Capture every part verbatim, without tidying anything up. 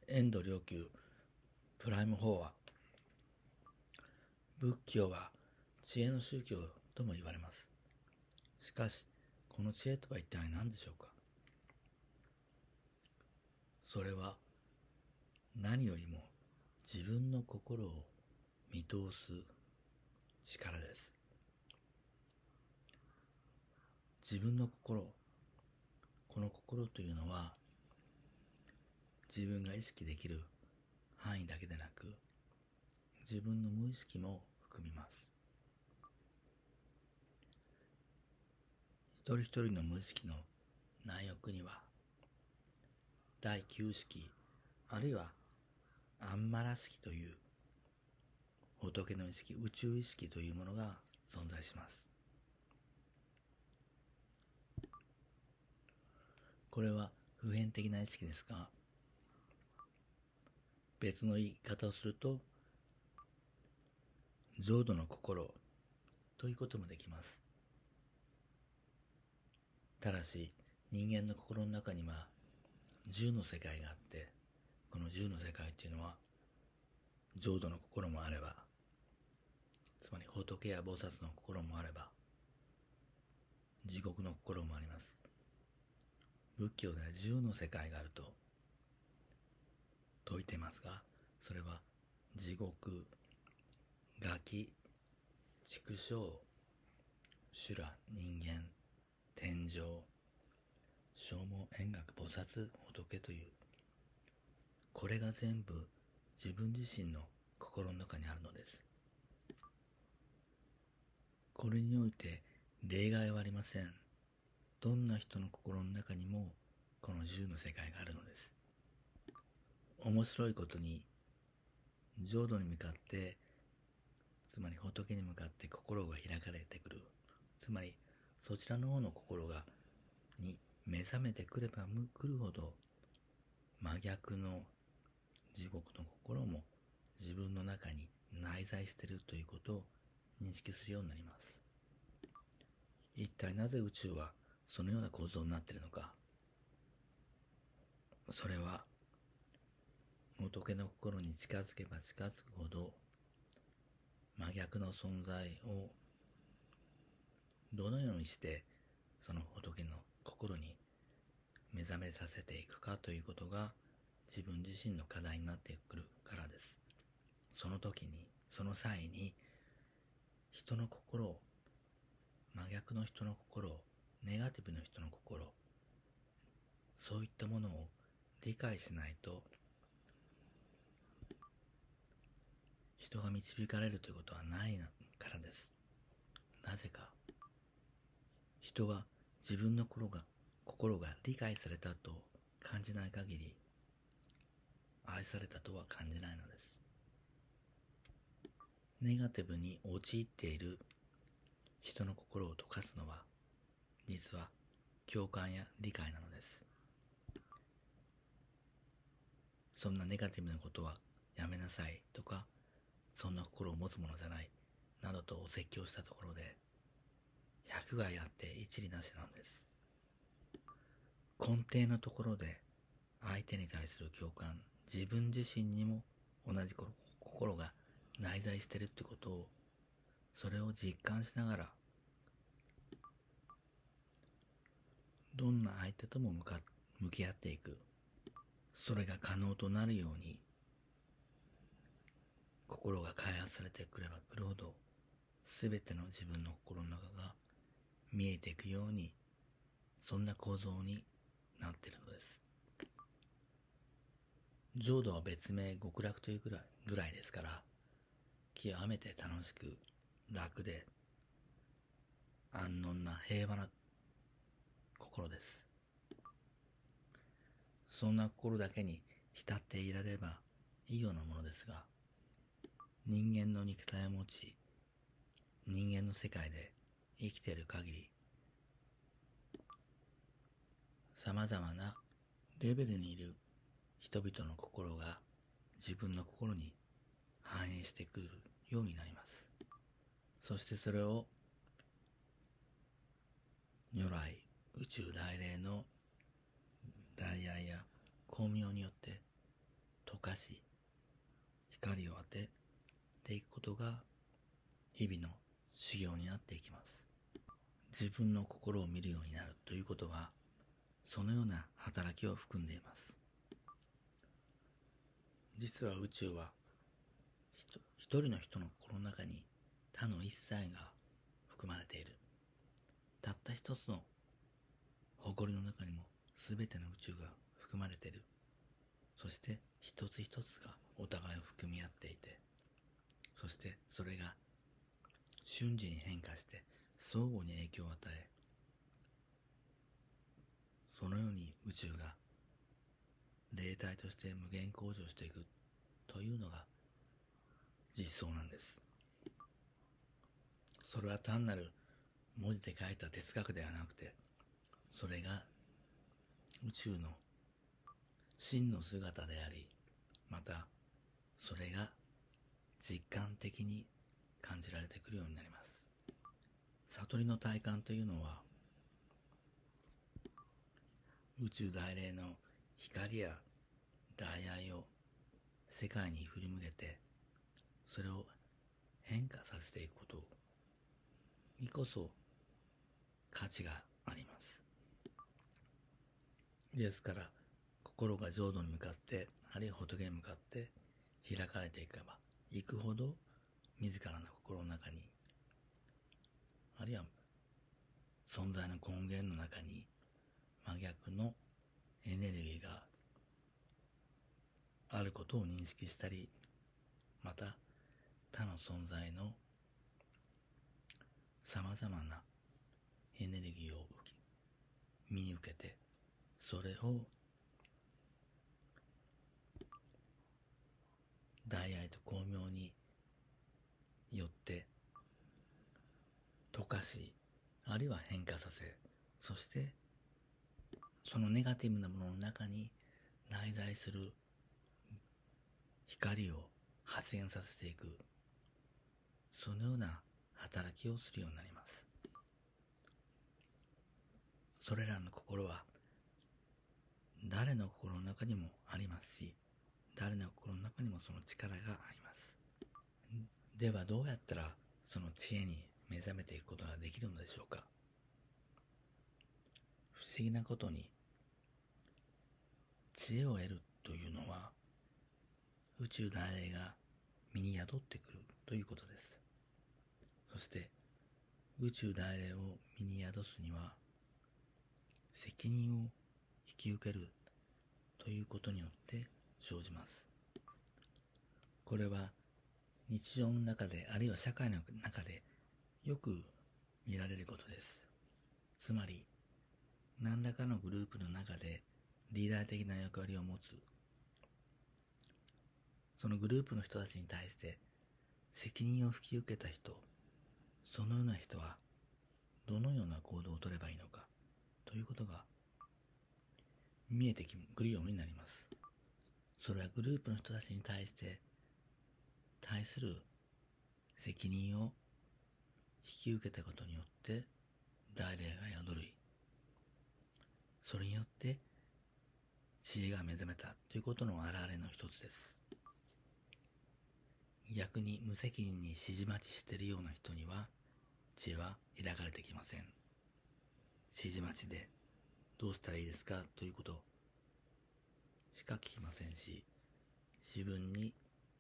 遠藤良久プライム法話。仏教は知恵の宗教とも言われます。しかし、この知恵とは一体何でしょうか。それは何よりも自分の心を見通す力です。自分の心、この心というのは自分が意識できる範囲だけでなく、自分の無意識も含みます。一人一人の無意識の内翼には、第九識、あるいはアンマラ識という仏の意識、宇宙意識というものが存在します。これは普遍的な意識ですが、別の言い方をすると、浄土の心ということもできます。ただし、人間の心の中には十の世界があって、この十の世界というのは、浄土の心もあれば、つまり仏や菩薩の心もあれば、地獄の心もあります。仏教では十の世界があると説いていますが、それは地獄、餓鬼、畜生、修羅、人間、天上、正門、円覚、菩薩、仏という、これが全部自分自身の心の中にあるのです。これにおいて例外はありません。どんな人の心の中にもこの十の世界があるのです。面白いことに、浄土に向かって、つまり仏に向かって心が開かれてくる。つまりそちらの方の心がに目覚めてくればくるほど、真逆の地獄の心も自分の中に内在しているということを認識するようになります。一体なぜ宇宙はそのような構造になっているのか。それは仏の心に近づけば近づくほど、真逆の存在をどのようにしてその仏の心に目覚めさせていくかということが自分自身の課題になってくるからです。その時に、その際に、人の心を、真逆の人の心を、ネガティブな人の心、そういったものを理解しないと、人が導かれるということはないからです。なぜか、人は自分の心が、心が理解されたと感じない限り、愛されたとは感じないのです。ネガティブに陥っている人の心を溶かすのは、実は共感や理解なのです。そんなネガティブなことはやめなさいとか、そんな心を持つものじゃないなどとお説教したところで、百害あって一理なしなのです。根底のところで相手に対する共感、自分自身にも同じ心が内在しているってことを、それを実感しながら、どんな相手とも向か向き合っていく、それが可能となるように、心が開発されてくればくるほど、すべての自分の心の中が見えていくように、そんな構造になっているのです。浄土は別名極楽というぐらい、ぐらいですから、極めて楽しく楽で安穏な平和な心です。そんな心だけに浸っていられればいいようなものですが、人間の肉体を持ち、人間の世界で生きている限り、様々なレベルにいる人々の心が自分の心に反映してくるようになります。そしてそれを如来、宇宙大霊の大愛や光明によって溶かし、光を当てていくことが日々の修行になっていきます。自分の心を見るようになるということは、そのような働きを含んでいます。実は宇宙は一人の人の心の中に他の一切が含まれている。たった一つの誇りの中にも全ての宇宙が含まれている。そして一つ一つがお互いを含み合っていて、そしてそれが瞬時に変化して相互に影響を与え、そのように宇宙が霊体として無限向上していくというのが実相なんです。それは単なる文字で書いた哲学ではなくて、それが宇宙の真の姿であり、またそれが実感的に感じられてくるようになります。悟りの体感というのは、宇宙大霊の光や大愛を世界に振り向けて、それを変化させていくことにこそ価値があります。ですから心が浄土に向かって、あるいは仏に向かって開かれていけばいくほど、自らの心の中に、あるいは存在の根源の中に真逆のエネルギーがあることを認識したり、また他の存在のさまざまなエネルギーを身に受けて、それを大愛と光明によって溶かし、あるいは変化させ、そしてそのネガティブなものの中に内在する光を発現させていく、そのような働きをするようになります。それらの心は誰の心の中にもありますし、誰の心の中にもその力があります。ではどうやったらその知恵に目覚めていくことができるのでしょうか。不思議なことに、知恵を得るというのは宇宙大霊が身に宿ってくるということです。そして宇宙大霊を身に宿すには責任を引き受けるということによって生じます。これは日常の中で、あるいは社会の中でよく見られることです。つまり何らかのグループの中でリーダー的な役割を持つ、そのグループの人たちに対して責任を引き受けた人、そのような人はどのような行動を取ればいいのかということが見えてくるようになります。それはグループの人たちに対して対する責任を引き受けたことによって大霊が宿り、それによって知恵が目覚めたということの表れの一つです。逆に無責任に指示待ちしているような人には知恵は開かれてきません。指示待ちでどうしたらいいですかということしか聞きませんし、自分に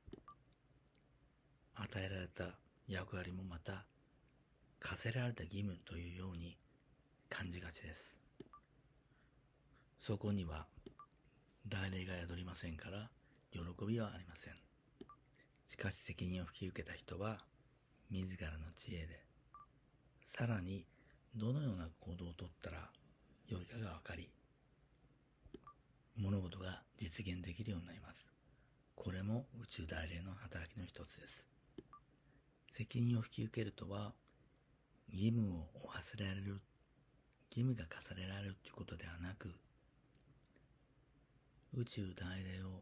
与えられた役割もまた課せられた義務というように感じがちです。そこには大霊が宿りませんから喜びはありません。しかし責任を引き受けた人は自らの知恵で、さらにどのような行動をとったら良いかが分かり、物事が実現できるようになります。これも宇宙大霊の働きの一つです。責任を引き受けるとは、義務を負わせられる、義務が課されられるということではなく、宇宙大霊を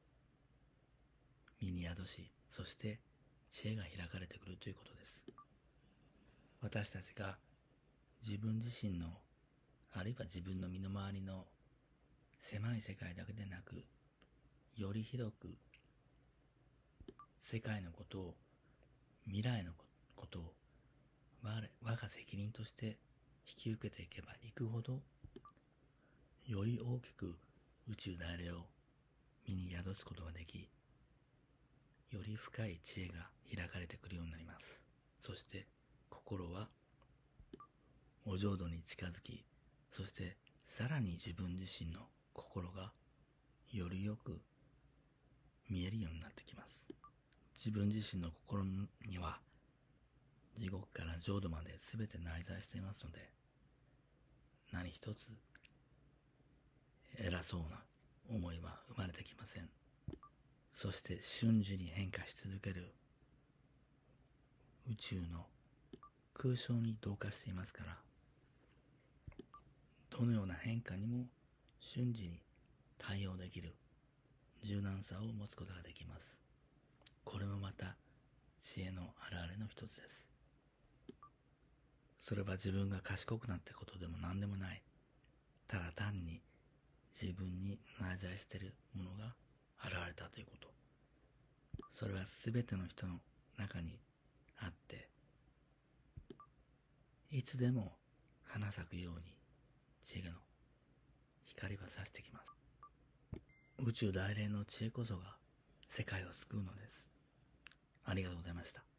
身に宿し、そして知恵が開かれてくるということです。私たちが自分自身の、あるいは自分の身の回りの狭い世界だけでなく、 より広く世界のことを、未来のことを我我が責任として引き受けていけばいくほど、より大きく宇宙大霊を身に宿すことができ、より深い知恵が開かれてくるようになります。そして心はお浄土に近づき、そしてさらに自分自身の心がよりよく見えるようになってきます。自分自身の心には地獄から浄土まで全て内在していますので、何一つ偉そうな思いは生まれてきません。そして瞬時に変化し続ける宇宙の空想に同化していますから、どのような変化にも瞬時に対応できる柔軟さを持つことができます。これもまた知恵の表れの一つです。それは自分が賢くなったことでも何でもない。ただ単に自分に内在しているものが現れたということ。それは全ての人の中にあって、いつでも花咲くように知恵の光は差してきます。宇宙大霊の知恵こそが世界を救うのです。ありがとうございました。